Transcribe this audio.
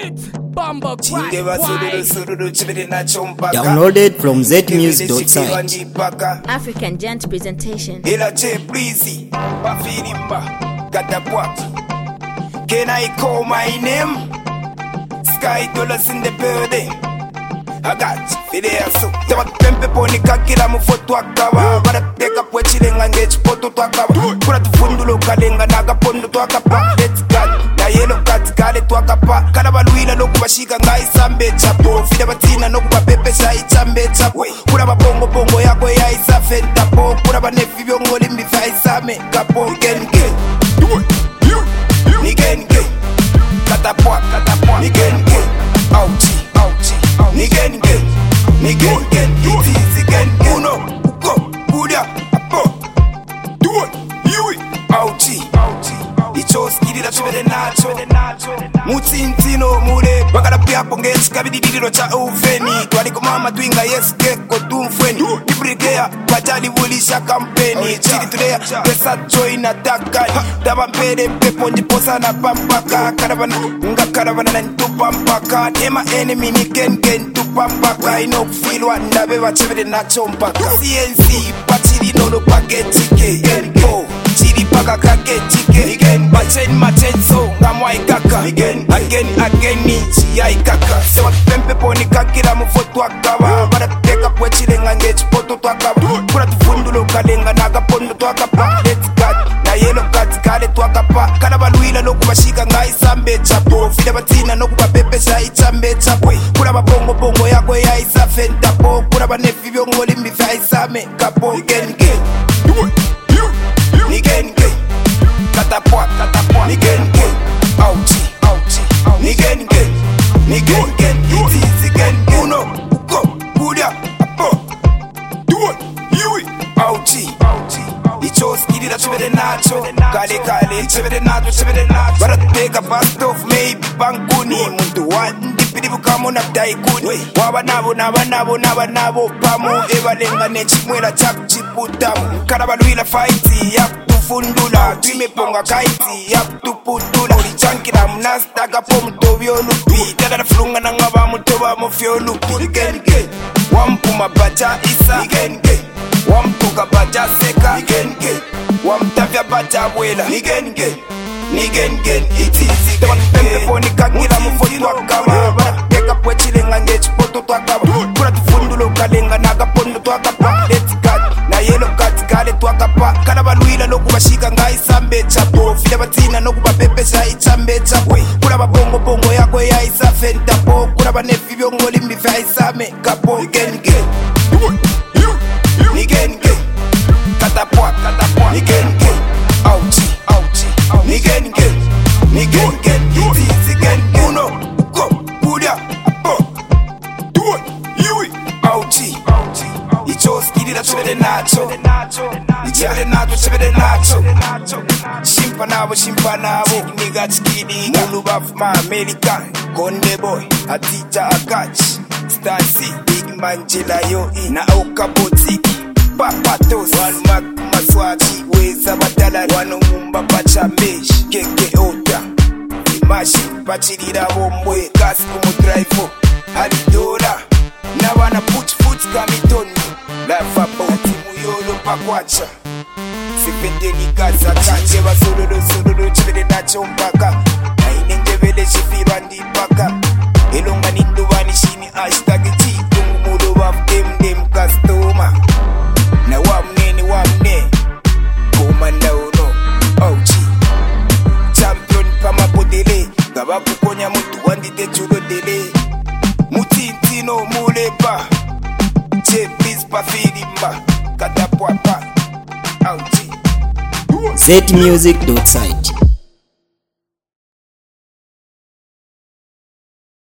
Downloaded from zmusic.site. African Giant Presentation. Can I call my name? Sky dollars in the building. I got video so tama pempe poni kakila mufoto akaba bara teka pwechilenga ngechi poto twakaba kura tufundulo kalenga naga pondo twakapa let's go na yellow cat kale twakapa kana balwila lokubashika ngai sambe chapo fide batina nokubapepe sai chambe chapo kura babongo bongo yako ya isafenta po kura banefi byongoli mbifa isame kapo gen gen ni gen gen katapwa ni gen gen ouch ni gen gen, it is again. Uno, go, Buddha, apo, do it, you it, ouchie. Ichos kiri da chubere nacho, mutintino mure, wakala pia pongechi kabididiro cha ufeni. Twaliko mama twinga yes keko tumfweni. Ibrigea, wajali wulisha kampeni. Chiri tulea, pesa join atakani. Daba mpede pepo njiposa na pampaka. Karavana na ntupampaka. Nema enemy ni gen tupampaka. Ino kufilwa ndabe wachebere nacho mpaka. CNC, pachiri nono paketike. Genpo, chiri paka kaketike. Machen so ngamwa ikaka. Again nichi ya ikaka. Sewa pempe poni kakila mufoto akaba. Bara teka pwechilenga ngechi poto twakaba. Kura tufundulo kalenga naga pondo twakapa. Let's go na yellow cat kale twakapa. Kana balwila lokubashika ngai sambe chapo. Fide batina nokubapepe sai chambe chapo. Kura babongo bongo yako ya isafenta po. Kura banefi byongoli mbifa isame kapo. Gen ni gen katapwa ni gen ouchie ni gen it is again. Uno go Buddha apo do it you it ouchie ichos kiri da chubere nacho kale chubere nacho bara teka fast off maybe bankuni muntu wandi pidibu kamo na daikuni waba nabo pamu ebalenga nechimwela chakchiputamu kana balwila fight ya fundula tumeponga kaiti ya tuputula ulichankira mnastaga po mtobyo lupi tada flunga na ngaba mtoba mofyo lupi gen wampuma bacha isa gen wampuka bacha seka gen wamtavya bacha wela gen it is again. Pempe poni kakila mufoto akaba bara teka pwechilenga ngechi poto twakaba kura tufundulo kalenga naga pondo twakapa let's go na yellow cat kale twakapa kana balwila lokubashika ngai sambe chapo fide batina nokubapepe sai chambe chapo kura babongo bongo yako ya isafenta po kura banefi byongoli mbifa isame kapo gen ni gen katapwa ni gen ouchie ni gen it is again. Uno go Buddha apo do it you it ouchie ichos kiri da chubere nacho shimpa nabo nigga chikidi mulu baf ma America Konde boy atita agachi Stasi big man jila yo na auka botiki Papa tos one mak maswachi weza badala wano mumba pachambeshi keke ota imashi pachirira bomwe kasi kumudrive halidola na wana put kamitondo lafa boti muyolo pakwacha sipendeni kaza kanje basololo chibede nacho mpaka nainengebele shifirwa ndipaka elonga nindubani shini hashtag chitungumulo baf dem customer na wamne komanda uno ouchie champion pama podele gaba kukonya mutu wandite chudo dele mutintino mulepa chepis pa fidimba katapwa pa ouchie zmusic.site.